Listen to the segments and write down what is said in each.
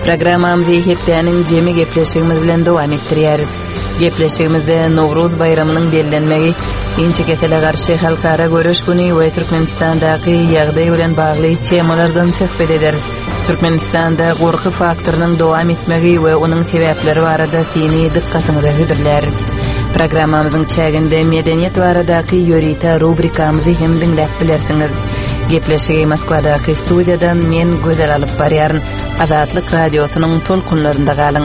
Programmamızı hepdenin jemi gepleşigimiz bilen dowam etdirýäris. Gepleşigimizde Nowruz bayramynyň bellenmegi, inçe kesele garşy halkara görüş güni we Türkmenistandaky ýagdaý bilen bagly temalardan söhbet ederiz. Türkmenistanda gorky faktorynyň dowam etmegi we onuň sebäpleri barada seni dikkatyňyza hödürläris. Programmamyzyň çäginde medeniýet baradaky ýörita rubrikamyzy hem dinläp bilersiňiz. Gepleşigi Moskvadaky studiýadan men gözel alyp barýaryn. Azatlyk radiosynyň tolkunlarynda galyň.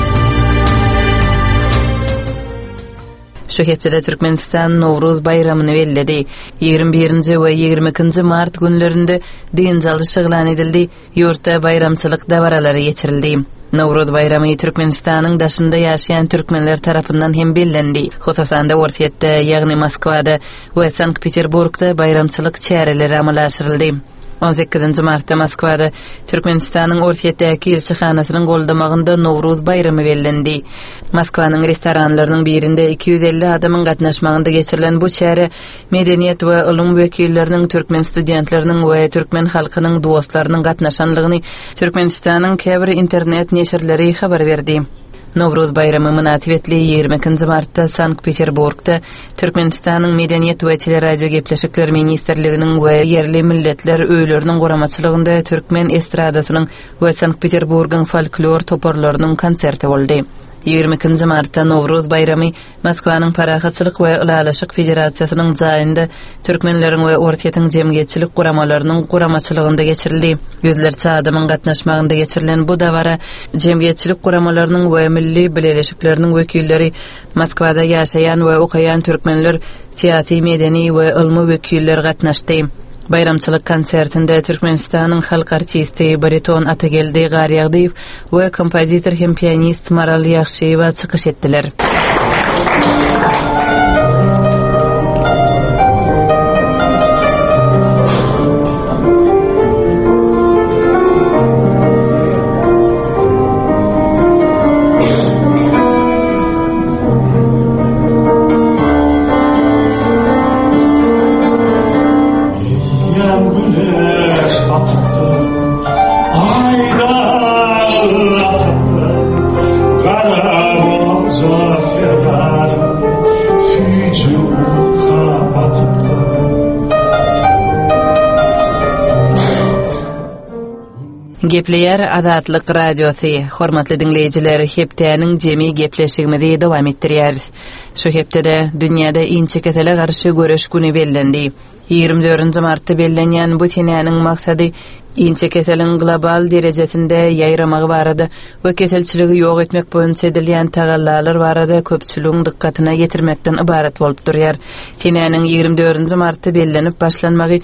Şu hepsede Türkmenistan Nowruz bayramyny belledi. 21-nji we 22-nji mart günlerinde dinçaly şyglan edildi. Ýurtda bayramçylyk dawaralary geçirildi. Nowruz bayramy Türkmenistanyň daşynda ýaşaýan türkmenler tarapyndan hem bellendi. Hususan da Ortiýetde, ýagny Moskvada we Sankt-Peterburgda bayramçylyk çäreleri amalaşdyryldy. 18-nji martda Moskvada Türkmenistanyň Ortiýetdäki elçihanasynyň goldamagynda Nowruz bayramy bellendi. Moskwanyň restoranlarynyň birinde 250 adamyň gatnaşmagynda geçirilen bu çäre medeniýet we ulum wekilleriniň, türkmen studentleriniň we türkmen halkynyň dostlarynyň gatnaşanlygyny Türkmenistanyň käbir internet neşirleri habar berdi. Nowruz bayramy münasibetli 22-nji martda Sankt-Peterburgda Türkmenistanyň Medeniýet we Teleradio gepleşikleri ministrliginiň we yerli milletler öýleriniň goramaçylygynda türkmen estradasynyň we Sankt-Peterburgyň folklor toparlarynyň konserti boldy. 22-nji martda Nowruz bayramy Moskwanyň Parahatçylyk we Ilalaşyk Federasiýasynyň jaýynda türkmenleriň we Ortiýetiň jemgyýetçilik guramalarynyň guramaçylygynda geçirildi. Yüzlerçe adamyň gatnaşmagynda geçirilen bu dawara jemgyýetçilik guramalarynyň we milli bileşikleriniň wekilleri, Moskwada ýaşaýan we okaýan türkmenler, siýasy, medeni we ilmi wekiller gatnaşdy. Bayramçylyk konsertinde Türkmenistanyň halk artisti bariton Atageldi Garyagdyýew we kompozitor hem pianist Maral Ýagşeýewa çykyş etdiler. Gepleýär Azatlyk radiosy. Hormatly dinleýijiler, hepdäniň jemi gepleşigimizi dowam etdirýäris. Şu hepdede dünýäde inçe kesele garşy görüş güni bellendi. 24-nji martda bellenýän bu senäniň maksady inçe keseliň global derejesinde ýaýramagy barada we keselçiligi ýok etmek boýunça edilýän tagallalar barada köpçüligiň dikkatyna getirmekden ibaret bolup durýar. Senäniň 24-nji martda bellenip başlanmagy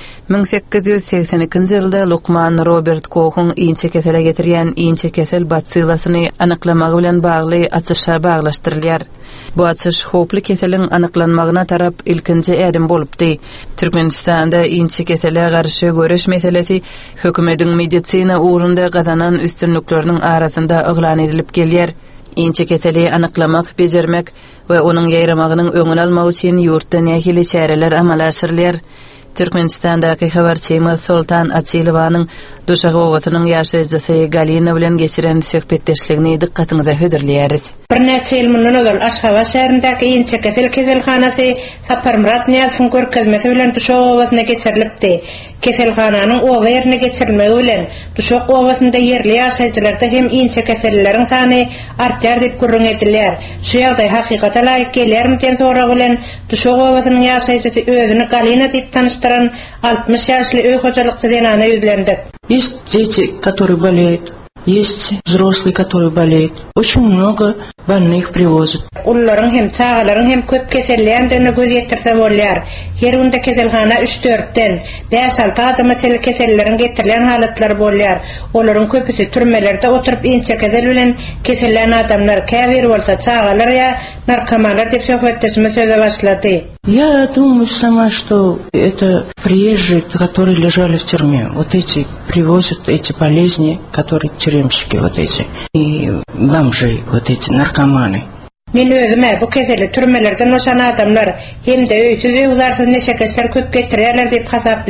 1882-nji ýylda Lukman Robert Koch'un inçe kesele getirýän inçe kesel batsilasyny anyklamagy bilen bagly açyşa baglaşdyrylýar. Bu açyş hoply keseliň anyklanmagyna tarap ilkinji ädim bolupdy. Türkmenistanda inçe kesele garşy görüş meselesi hökümetiň medisina uğrunda gazanan üstünlükleriniň arasynda oglan edilip gelýär. Inçe keseli anyklamak, bejermek we onuň ýaýramagynyň öňüni almak üçin ýurtda nähili çäreler amalaşdyrylýar. Türkmenistandaky habarçymyz Sultan Atsilowanyň Duşagy owasynyň ýaşaýjysy Galina bilen geçiren söhbetdeşligini dikkatyňyza hödürleýäris. Bir neçe ýyl mundan öňe Aşgabat şäherindäki inçe keselhanasy Saparmurat Niýazowyň görkezmesi bilen Duşagy owasyna geçirilipdi. Keselhananyň owa ýerine geçirilmegi bilen Duşagy owasynda yerli ýaşaýjylarda hem inçe keselleriň sany artýar diýip gürrüň edilýär. Şu ýagdaý hakykata laýyk gelýärmi diýen soragy bilen Duşagy owasynyň ýaşaýjysy özüni Galina diýip tanıştyran 60 ýaşly öý hojalykçy denana ýüzlendi. Есть дети, которые болеют, есть взрослые, которые болеют. Очень много больных привозят. Ullaryň hem çağalaryň hem köp kesellerden göz ýetirse bolýar. Her günde keselhana 3-4den 5-6 adama keselleriň getirilen halatlar bolýar. Olaryň köpüsi türmelerde oturup inçe kesel bilen kesellen adamlar käbir bolsa çağalar ýa narkomanlar diýip söhbetleşme söze başlady. Я думаю сама, что это приезжие, которые лежали в тюрьме. Вот эти привозят эти болезни, которые тюремщики вот эти. И бомжи, вот эти наркоманы. Men özüme bu keseli türmelerden oşan adamlar hem de öýsüz we uzarsız neşe kesler köp getirýärler diýip hasaplaýaryn.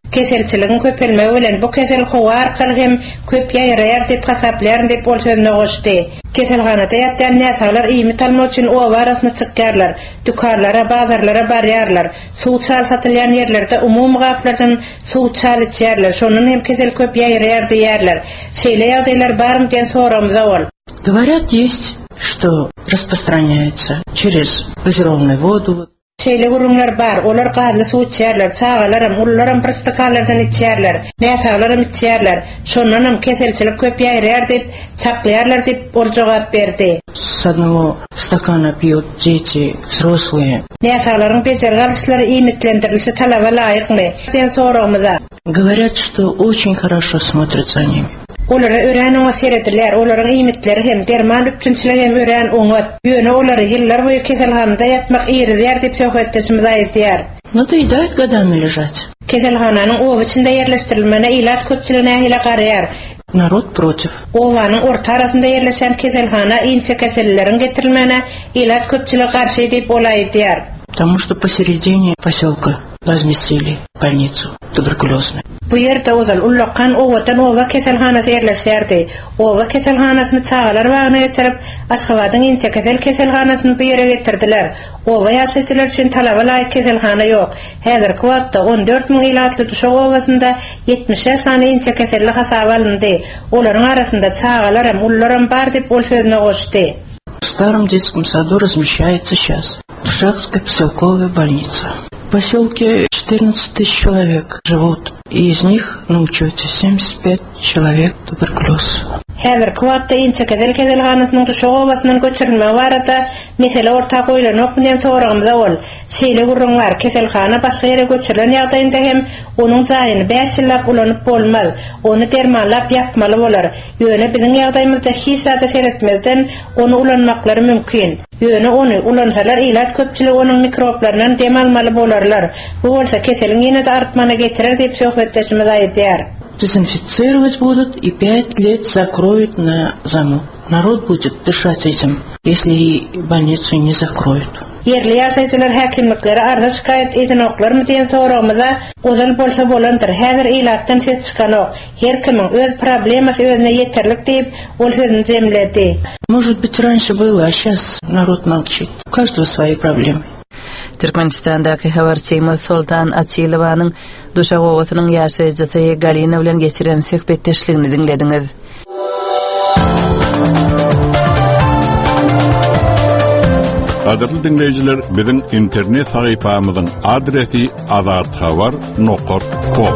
Keselçiligiň köpelmegi bilen bu kesel howa arkaly hem köp ýaýrar diýip hasaplaryn diýip ol sözüne goşdy. Keselhanada ýatýan näsalar iými talmak üçin o arasyna çykýarlar, dükanlara, bazarlara barýarlar. Suw çal satylýan ýerlerde umumy gaplardan suw çal içýärler. Şonun hem kesel köp ýaýrar diýerler. Şeýle ýagdaýlar barmy diýen soramyza bol. Говорят, есть, что распространяется через газированную воду. Şeýle gurumlar bar, olar gazly suw içýärler, çagalarym, ullaram pristakalardan içýärler, näsalaram içýärler. Şondanam keselçilik köp ýaýrar diýip, çaklaýarlar diýip ol jogap berdi. С одного стакана пьют дети, взрослые. Näsalaryň bejergalyşlary iýmitlendirilse talaba laýykmy? Diýen soramyza. Говорят, что очень хорошо смотрят за ними. Olara ören oňa seredilär, olaryň iýmitleri hem derman üçinçiler hem ören oňa. Ýöne olary ýyllar boýy keselhanada ýatmak ýerler diýip söhbetdeşimiz aýdýar. Надоедает годами лежать. Keselhananyň owa içinde ýerleşdirilmene ilat köpçüligine hile garayar. Народ против. Owanyň orta arasynda ýerleşen keselhana inçe kesellerin getirilmene ilat köpçüligi garşy diýip olaýdýar. Потому что посередине поселка разместили больницу туберкулезную. Bu ýerde ozal ullakan owatan owa keselhanasy ýerleşýärdi. Owa keselhanasyny çagalar wagyna geçirip Aşgabatyň inçe keselhanasyny bu ýere getirdiler. Owa ýaşaýjylar üçin talaba laýyk keselhana ýok. Häzirki wagtda 14.000 ilatly Duşak owasynda 70 ýaşany inçe kesellik hasaba alındy. Olaryň arasynda çagalar hem ullar hem bar diýip ol sözüne goşdy. В старом детском саду размещается сейчас Душакская поселковая больница. В поселке 14 тысяч человек живут, и из них на учете 75 человек туберкулез. Häzirki wagtda inçe keselhanasynyň Duşak owasynyň göçürilme barada mesele orta goýlanok bilen soramyza bol. Şeýle gurrunlar keselhana başga ýere göçürilen ýagdaýynda hem onuň jaýyny 5 ýyllap ulanyp bolmaz. Onu dermanlap ýapmaly bolar. Ýöne biziň ýagdaýymyzda hiç zada seretmezden onu ulanmaklary mümkin. Ýöne onu ulansalar ilat köpçüligi onuň mikroplaryndan dem almaly bolarlar. Bu bolsa keselin ýene-de artmana getirer diýip söhbetdeşimiz aýdýar. Дезинфицировать будут и 5 лет закроют на замок. Народ будет дышать этим, если больницу не закроют. Yerli ýaşaýjylar häkimliklere arda şikayet edinoklarmy diýen soramyza ozal bolsa bolandyr. Häzir ilatdan ses çykanok. Her kimiň öz problemasy özüne ýeterlik diýip ol sözüni jemledi. Может быть, раньше было, а сейчас народ молчит. У каждого свои проблемы. Türkmenistandaky habarçymy Sultan Açylowanyň Duşak owasynyň ýaşaýjysy Galina bilen geçiren söhbetdeşligini dinlediňiz. Qadirli dinleyijiler, biziň internet sahypamyzyň adresi azadxabar.com.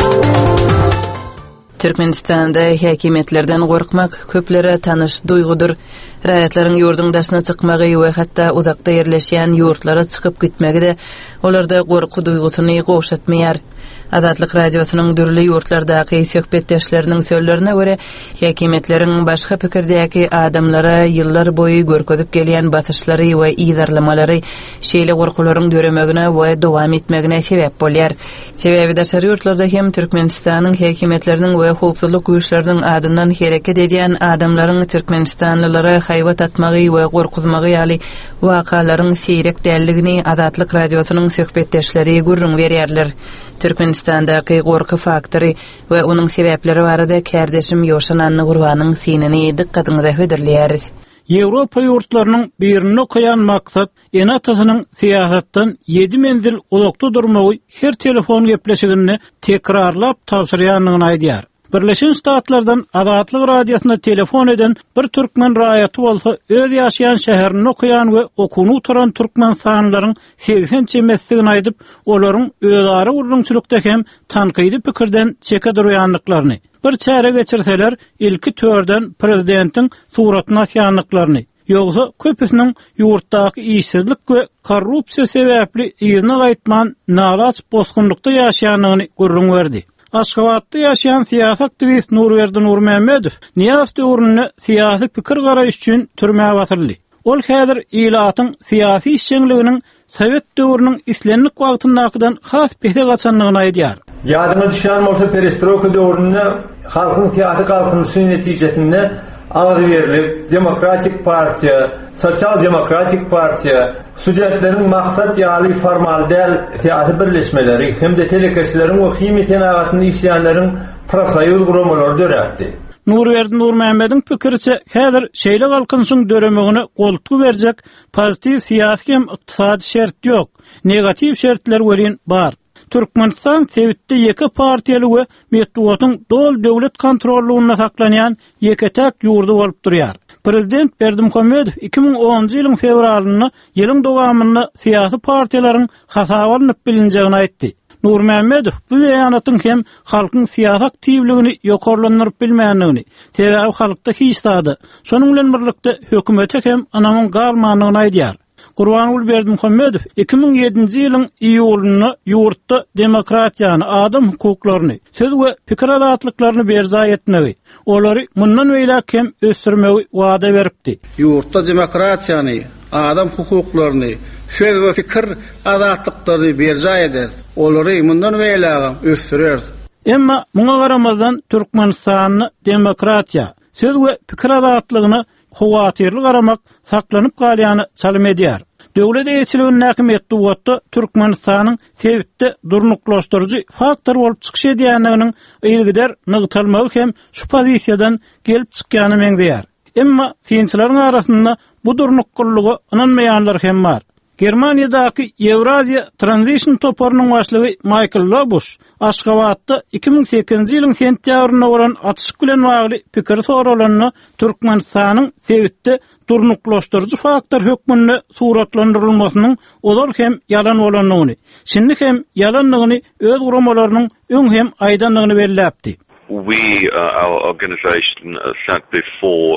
Türkmenistanda häkimetlerden gorkmak köplere tanış duýgudur. Raýatlaryň ýurdun daşyna çykmagy we hatda uzakda ýerleşýän ýurtlara çykyp gitmegi de olarda gorku duýgusyny goşatmaýar. Azatlyk radiosynyň dürli ýurtlardaky söhbetdeşleriniň sözlerine göre häkimetleriň başga pikirdäki adamlara ýyllar boýy görkezip gelýän basyşlary we ýydarlamalary şeýle gorkularyň döremegine we dowam etmegine sebäp bolýar. Sebebi daşary ýurtlarda hem Türkmenistanyň häkimetleriniň we howpsuzlyk güýçleriniň adyndan hereket edýän adamlaryň Türkmenistanlylara haýwat atmagy we gorkuzmagy ýaly wakalaryň seýrek dälligini Azatlyk radiosynyň söhbetdeşleri gurrun berýärler. Türkmenistandaky gorku faktory we onuň sebäpleri barada kärdeşim Ýoşan Anna Gurbanyň syniny dikkatiňize höderleýäris. Ýewropa ýurtlarynyň birini okaýan maksat enatasynyň siýasatdan 7 menzil uzakda durmagy her telefon gepleşigini tekrarlap tawsyrýanyny aýdýar. Birleşen Ştatlardan Azatlyk radiosyna telefon eden bir türkmen raýaty bolsa öz ýaşaýan şäherini okuyan we okunup turan türkmen sanlaryň 80 çemesligini aýdyp, olaryň özleri urunçylykda hem tanqydy pikirden çeke durýanlyklaryny, bir çäre geçirseler ilki törden prezidentiň suratyna asýanlyklaryny, ýogsa köpüsiniň ýurtdaky işsizlik we korrupsiýa sebäpli ýygyny gaýtman naraç bosgunlukda ýaşaýanyny görüň berdi. Aşgabatda ýaşaýan siýasat aktivist Nurberdi Nurmehmedow Niýaz döwründe siýasy pikir garaýyş üçin türmäge batyrly. Ol häzir ilatyň siýasy işçiliginiň Sowet döwrüniň islenlik wagtyndakydan has pese gaçanlygyny aýdýar. Ýadyma düşýän bolsa perestroika döwründe halkyň siýasy galkynyşy netijesinde Ağdırlık, Demokratik Partiya, Sosyal Demokratik Partiya, studentlerin maksat ýaly formal däl siyasi birleşmeleri hem-de telekeşlerin we hymy tenagatynda işleýänleriň profsoýuz guramaları döräpdi. Nurverdi Nurmehmediň pikiriçe, häzir şeýle galkynsyň döremegine goltugy berjek pozitiv siýasy hem ykdysady şert ýok, negativ şertler welin bar. Türkmenistan sevitde ýeke partiýaly we medeniýetiň dol döwlet kontrollugyna saklanýan ýeketäk ýurdu bolup durýar. Prezident Berdimuhammedow 2010-njy ýylyň fevralyny ýylyň dowamyny siýasy partiýalaryň hasaba alynıp bilinjegini aýtdy. Nurmehmediň bu beýanatyň hem halkyň siýasy aktivligini ýokarlandyryp bilmänligini, sebäbi halkda hissady, şonuň bilen birlikde hökümete hem anamyň galmanyny aýdýar. Gurbanuly Berdimuhammedow 2007-nji ýylyň iýulyny ýurtda demokratiýany, adam hukuklaryny, söz we pikir azatlyklaryny berza etmegi, olary mundan beýlek hem ösürmegi wada beripdi. Ýurtda demokratiýany, adam hukuklaryny, söz we pikir azatlyklaryny berza eder, olary mundan beýlek ösürer. Emma muňa garamazdan Türkmenistanyň demokratiýa, söz we pikir azatlygyny howatyrly garamak saklanyp galýany çalym edýär. Döwlet eýçiliginiň näkimiýetli wagtda Türkmenistanyň sevitde durnuklaşdyrjy faktor bolup çykyş edýändiginiň ýylgyder nygtalmagy hem şu pozisiýadan gelip çykýany meňdeýär. Emma synçylaryň arasynda bu durnukkullugy ananmaýanlar hem bar. Germaniýadaky Eurasia Transition toparynyň başlygy Michael Lobuş Aşgabatda 2008-nji ýylyň sentýabryna bolan atyşyk bilen bagly pikir soralanyny Türkmenistanyň sevitde durnuklaşdyrjy faktor hökmünde suratlandyrylmasynyň olar hem ýalan bolanyny, şinlik hem ýalanlygyny öz guramalarynyň öň hem aýdanlygyny belläpdi. We, our organization, sat before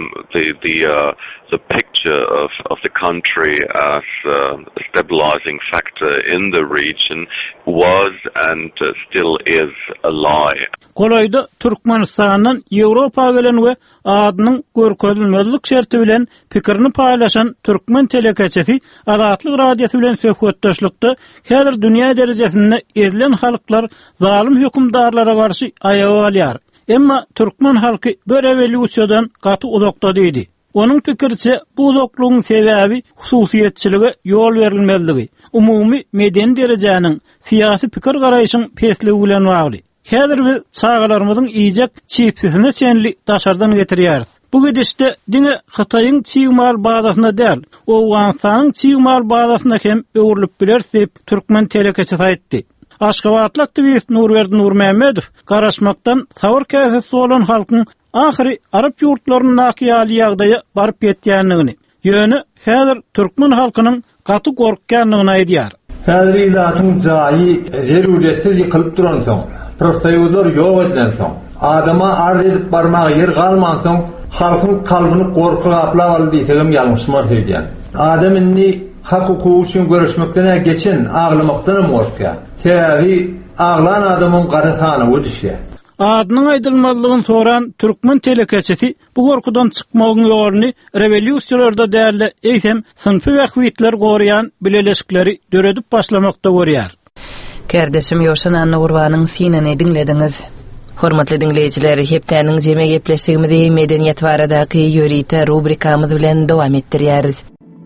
the picture of the country as a stabilizing factor in the region was and still is a lie. Kolayda Türkmenistanyň Ýewropa gelen we adynyň görkezilmezlik şerti bilen pikirini paýlaşan Türkmen telekeçesi Azatlyk radiosy bilen söhbetdeşlikde häzir dünýä derejesinde edilen halklar zalim hökümdarlara garşy aýaga alýar. Emma Türkmen halky bu revolýusiýadan gaty uzakda diýdi. Onun pikirçe bu uzaklygyň sebäbi hususiýetçiligi ýol berilmezligi, umumy medeni derejäniň siýasy pikir garaýşyň pesligi bilen bagly. Häzir biz çağalarymyzyň iýjek çiýipsizine çenli daşardan getirýäris. Bu gidişde diňe Hytaýyň çiýmal bazasyna däl, Owganstanyň çiýmal bazasyna hem öwrülip biler diýip Türkmen telekeçesi aýtdy. Aşgabatly aktivist Nurverdi Nurmehmediň garaşmaktan sawar käsesi bolan halkyň ahiri Arap ýurtlarynyň nakyýaly ýagdaýa baryp ýetýändigini, ýöne häzir Türkmen halkynyň gaty gorkýanlygyny aýdýar. Häzir ilatyň jaýy zerurjetsiz ýykylyp duran soň, profsoýuzlar ýok edilen soň, adama arz edip barmagy ýer galman soň, halkyň kalbyny gorky gaplap alyp diýsegem ýalňyşmar diýýär. Adam inni hak hukuky üçin görüşmekden geçen aglamakdan gorkýar. Sebäbi aglan adamyň garasany ödüşýär. Adynyň aýdylmazlygyny soran Türkmen telekeçesi bu gorkudan çykmagyň ýolyny revolýusiýalarda däli eýsem sınfy wagtlar goraýan bileleşikleri döredip başlamakda görýär. Kardeşim Ýoşan Anna Gurbanyň sinini dinlediňiz. Hormatly dinleýijiler, hepdeniň jeme gepleşigimizi medeniýet baradaky ýörite rubrikamyz bilen dowam etdirýäris.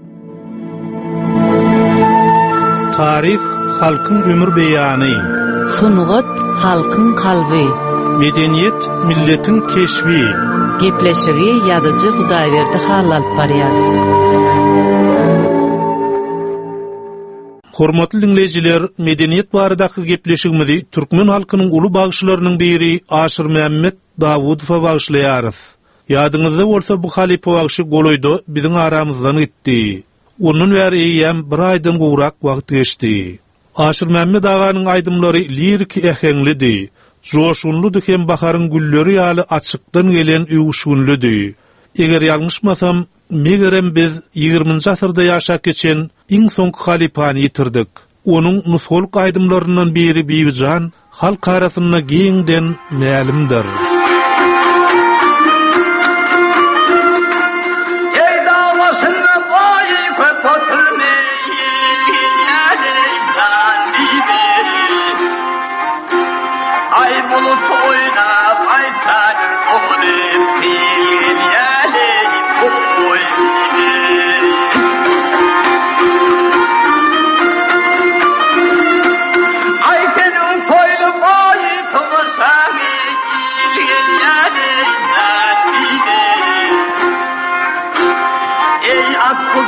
Tarih halkyň ömür beýany. Sunugat halkyň kalby. Medeniýet milletiň keşbi. Gepleşigi ýadyjy Hudaýberdi hal alyp barýar. Hormatly dinleýijiler, medeniýet baradaky gepleşigimizi türkmen halkynyň uly bagyşlarynyň biri Aşyr Mämmed Dawudowa bagyşlaýarys. Ýadyňyzda bolsa bu halipa bagyşy goloýda biziň aramyzdan gitdi. Onun bäri ýem bir aýdan gowrak wagt geçdi. Aşyr Mämmed aganyň aýdymlary lirik ähenlidi. Joşunludy hem baharyň gülleri ýaly açykdan gelen üýüşünlüdi. Eger ýalňyşmasam, megerem biz 20-nji asyrda ýaşap geçen iň soňky halipany ýitirdik. Onuň nusoluk aýdymlaryndan biri Bibijan halk arasynda giňden mälimdir. Bulut oynap ayçar oğlum bir yer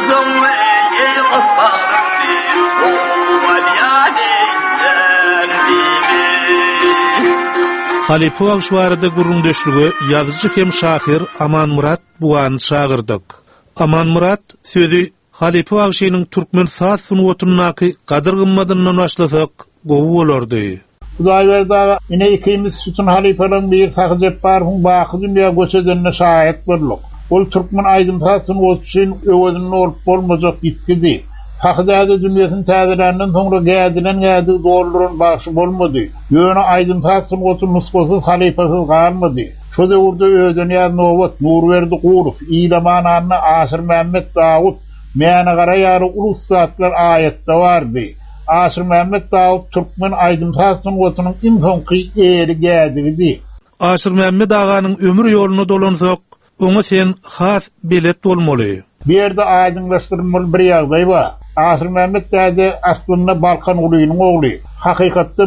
Halipe Agşwarda gurrundeşligi ýazyjy hem şahyr Aman Murat buwan şagyrdyk. Aman Murat sözü Halipe Agşynyň türkmen saz sunuwatynyňky gadyr gymmadyndan başlasak gowy bolardy. Hudaýberdi ine ikimiz sütün halifelerin bir sakyjep bar hun baky dünýä göçedenine şahit boldyk. Ol türkmen aýdym saz sunuwatyny öwedini olup bolmajak gitdi. Haqdada dünýäsiň täzelerinden soňra gädilen gädi dolduran başy bolmady. Ýöne aýdym saz sunuwatyny nusgasy halifesiz galmady. Şu döwürde öýdünýä nowat Nurberdi Guruf, İlaman anna Aşyr Mehmet Dawud, Mäne garaýary ulus zatlar aýatda bardy. Aşyr Mehmet Dawud türkmen aýdym saz sunuwatynyň iň soňky eri gädigidi. Aşyr Mehmet aganyň ömür ýoluny dolansak, oňa sen has bilet bolmaly. Bir ýerde aýdynlaşdyrmaly bir ýagdaý bar. Aşyr Mehmet däde aslynda Balkan ulynyň ogly. Hakykatda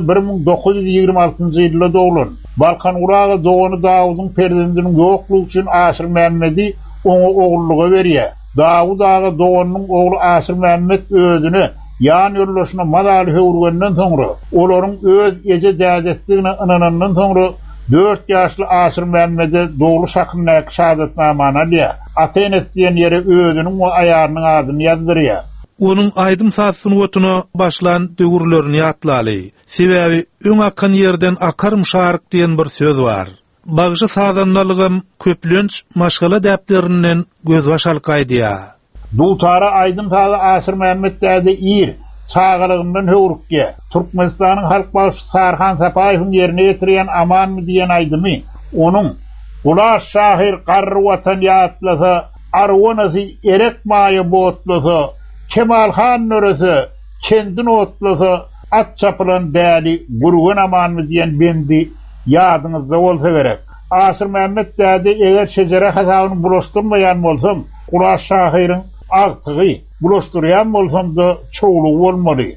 1926-njy ýylda doglan. Balkan uragy Dogany Dawudyň perzendiniň ýoklugy üçin Aşyr Mehmedi oňa ogullyga berýär. Dawud aga Doganyň ogly Aşyr Mehmet özüni ýan ýollaşyna madaly hewrgenden soňra, olaryň öz eje dädesligine inanandan soňra 4 ýaşly Aşyr Mehmedi dogly şakynyň şahadatnamany alýar. Ateň etdiýen ýere özüniň we aýarynyň adyny ýazdyrýar. Onun aýdym saz sunuwatyna başlan döwürlerini ýatlaly. Sebäbi öň akan ýerden akarym şaryk diýen bir söz bar. Bagjy sazandalygym köplenç maşgala däplerinden gözbaşalkaýdýar. Dultara aýdym sazy Aşyr Mehmet däde ýer, çağırygyndan höwrükge. Türkmenistanyň halk başy Sarhan Sapaýewiň ýerine ýetirýän Amanmy diýen aýdymy. Onuň Ulaş şahyr garry watan ýatlasa, arwanasy erek maýy botlasa, Kemalhan nöresi kendin otlasa at çapılan däli gurgun Amanmy diýen bendi ýadyňyzda bolsa gerek. Aşyr Mehmet däde eger şejere hasabyny bulaşdyrmaýan bolsam, Ulaş şahyryň agtygy bulaşdyrýan bolsam da çoğulugy bolmady.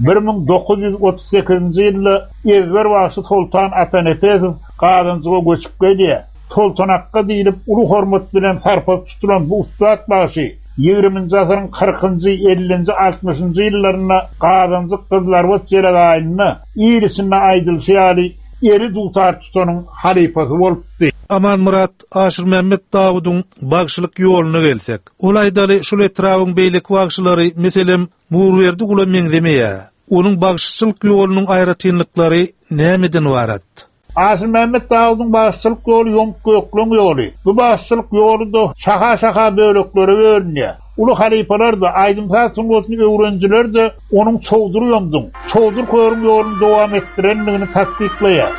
1938-nji ýylda Ezber başy Sultan Atanefesow Gazanjyga göçüp geldi. Toltonakka diýilip uly hormat bilen sarpas tutulan bu ustat başy 20-nji asyryň 40-njy, 50-nji, 60-njy ýyllaryna Gazanjyk kızlar we Jeragaýyny ýerisine aýdylşýaly eri dultar tutanyň halifasy bolupdy. Aman Murat Aşyr Mehmet Dawudyň bagşylyk ýoluny gelsek. Ol aýdaly şol etrawyň beýlik bagşylary meselem Nurberdi Gula meňzemeýär. Onuň bagşylyk ýolunyň aýratynlyklary nämeden barat? Aşyr Mehmet Dawudyň bagşylyk ýoly ýom kökleň ýoly. Bu bagşylyk ýolunda şaha böleklere bölünýär. Ulu halifalar da aýdym saz sunuwatyny öwrenjiler de onuň çowdur ýomdyň, çowdur körüm ýoluny dowam etdirenligini tasdikleýär.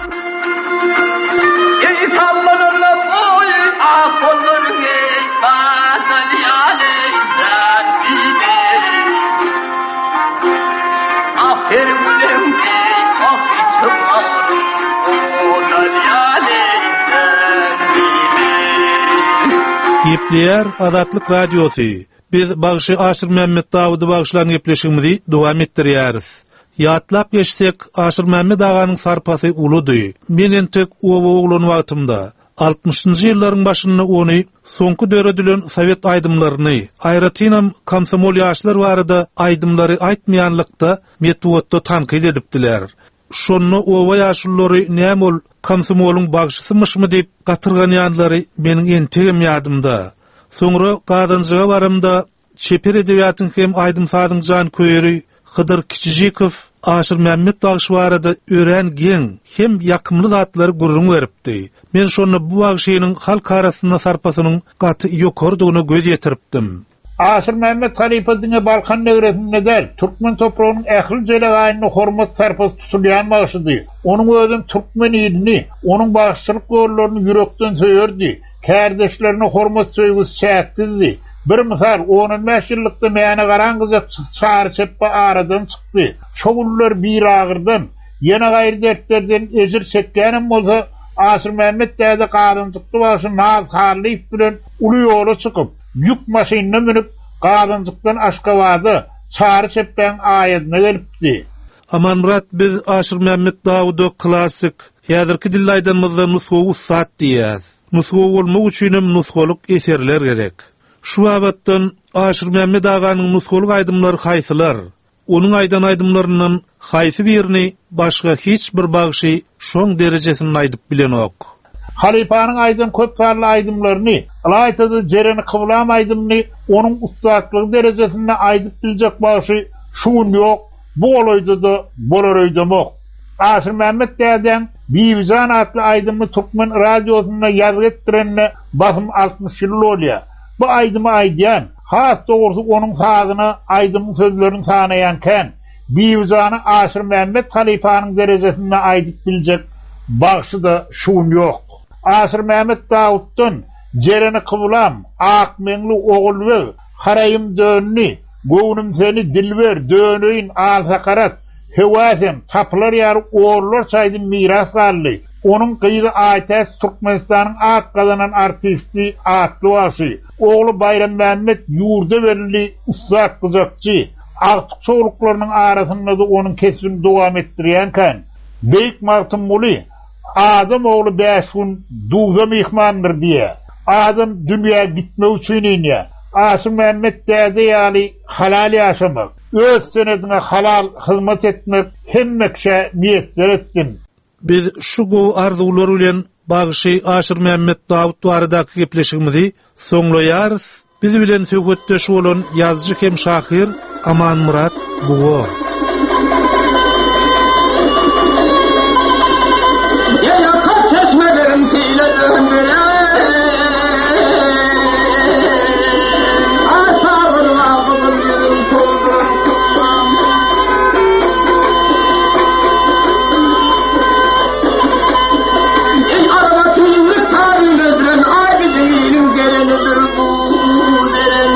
Gepleýär Azatlyk Radiosu. Biz bagşy Aşyr Mehmet Dawudy bagşylan gepleşigimizi dowam etdirýäris. Ýatlap geçsek, Aşyr Mehmet aganyň sarpasy uludy. Menen tek owaglany wagtymda 60-njy ýyllaryň başynda ony soňky döredülen Sowet aýdymlaryny, aýratynam komsomol ýaşlar barada aýdymlary aýtmaýanlykda metwatda tankyd edipdiler. Şonu owa ýaşlary näme komsomoluň bagşysymyşmy diýip gatyrgan ýanlary meniň entegim ýadymda. Soňra Gazanjyga barymda çeper edebiýatyň hem aýdym sazyň jan köýeri Hydyr Kiçijikow Aşyr Mehmet bagşywarada ören geň hem ýakymly zatlary gurrun beripdi. Men şonu bu bagşynyň halk arasynda sarpasynyň gaty ýokardygyna göz ýetiripdim. Aşyr Mehmet halifasyny Balkan negresinde der, türkmen topragynyň ähli Jeragaýyny hormat sarpas tutulýan bagşydy. Onuň özüň türkmen ýylny, onuň bagşylyk ýollaryny ýürekden söýerdi. Kardeşlerine hormat söýgüsy çäkdirdi. Bir misal 15 ýyllykda mäne garangyzak çary çepbe aradan çykdy. Şogullar bir agyrdan, ýene gaýry dertlerden ejir çekkänim bolsa, Aşyr Mehmet däde Gazanjykda başy naz harlyp bilen uly ýola çykyp, ýük maşynyna minip Gazanjykdan Aşgabatda çary çepben aýadyna gelipdi. Aman Murat, biz Aşyr Mehmet Dawudy klassik häzirki dillaýdanmyzda nusgowy sat diýäs. Nusgowy bolmak üçin nusgolyk eserler gerek. Şu wabatdan Aşyr Mämmed aganyň nuskul aýdymlary haýsylar? Onun aydan aydımlarından haýsy birini başga hiç bir bagşy şoň derejesini aýdyp bilen ok. Halipanyň aýdan köp farly aýdymlaryny, alaytady jereni kıblam aýdymny onuň ustatlyk derejesinde aýdyp biljek bagşy şuň ýok, bu olaýdy da bolar öýdemok. Aşyr Mämmed däden Biwjan atly aýdymy Türkmen radiosunda ýazyp etdirenne basym 60 ýyl bolýar. Bu aýdymy aýdýan has dogrusu onuň sagyna aýdymyň sözlerini sanaýanken, Biwjany Aşyr Mämmed halifanyň derejesinde aýdyp biljek bagşy da şuň ýok. Aşyr Mämmed Dawuddan jereni kıblam, akmeňli oğulwy, haraýym dönni, göwnüm seni dilber, dönüýin alsakarat, hewasem, taplar ýary oğullar çaýdy miras aldy. Onun kıydı Aytes Türkmenistan'ın ak kazanan artisti atlı başı. Oğlu Bayram Mämmed yurda verili ustad kızakçı. Artık çoğuluklarının arasında da onun kesini devam ettiriyenken Beyik Martımuli adam oğlu 5 gün duzam ihmandır diye. Adam dünya gitme üçün iniye. Aşyr Mämmed däze ýaly halal ýaşamak, öz senedine halal hizmet etmek hemmekşe niyetler etsin. Biz şu go arzular bilen bagşy Aşyr Mämmed Dawud baradaky gepleşigimizi soňlaýarys. Biz bilen söhbetdeş bolan ýazgıcı hem şahyr Aman Murat Bugo. Ya kaç çeşmelerin fiile döndüren Aşağır vağıdır yürüm solduran kullan Arabatıylık tarih ödüren Abidinin gelenidir bu deren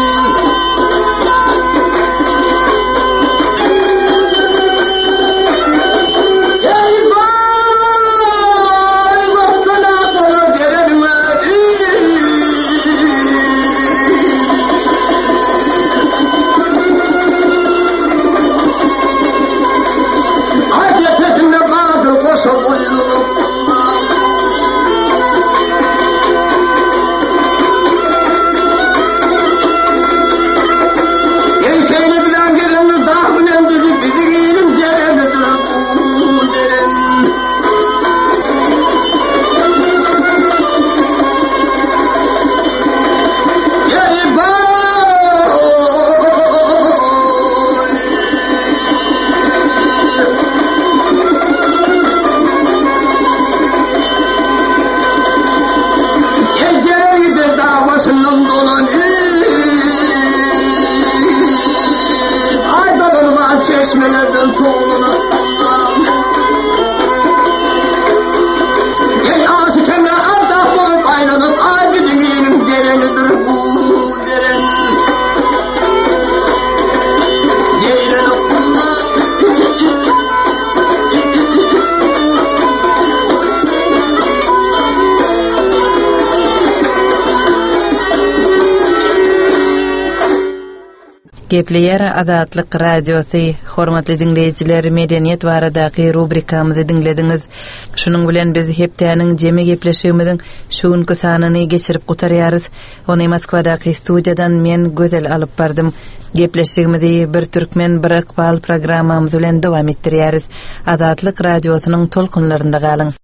Gepleyer Azatlyk Radiosu, hormatly dinleyijiler, medeniýet baradaky rubrikamyzy dinlediňiz. Şunuň bilen biz hepdeniň jeme gepleşigimiziň şu günkü sanyny geçirip gutarýarys. Ony Moskwadaky studiýadan men gözel alyp bardym. Gepleşigimizi bir türkmen bir ykbal programmamyz bilen dowam etdirýäris. Azatlyk Radiosynyň tolkunlarynda galyň.